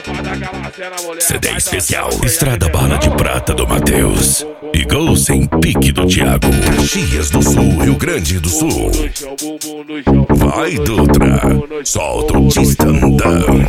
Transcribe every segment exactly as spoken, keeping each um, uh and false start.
C D especial Estrada Bala de Prata do Matheus e Gol Sem Pique do Thiago. Caxias do Sul, Rio Grande do Sul. Vai, Dutra, solta o Tistandão.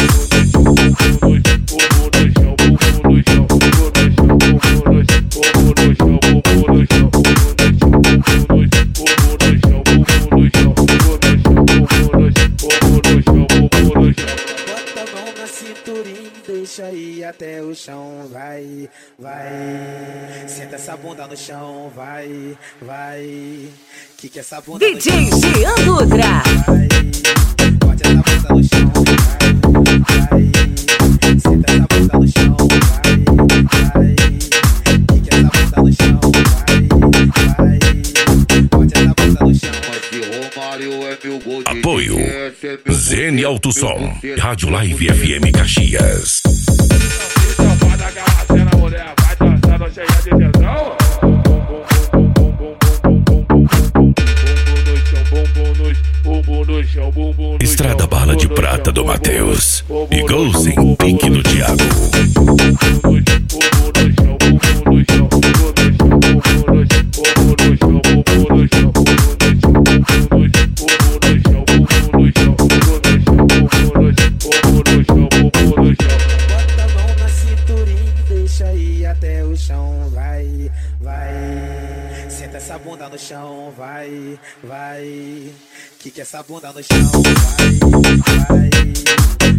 Deixa ir até o chão, vai, vai. Senta essa bunda no chão, vai, vai. Que que essa bunda D J Jean Dutra. Vai, bote essa bunda no chão, vai, vai. Senta essa bunda no chão, vai, vai. Que que essa bunda no chão, vai, vai. Bote essa bunda no chão. Apoio Zene Alto Som, Rádio Live F M Caxias. Estrada Bala de Prata do Matheus e Gol Sem Pique do Thiago. Vai, vai, senta essa bunda no chão, vai, vai, que que essa bunda no chão, vai, vai.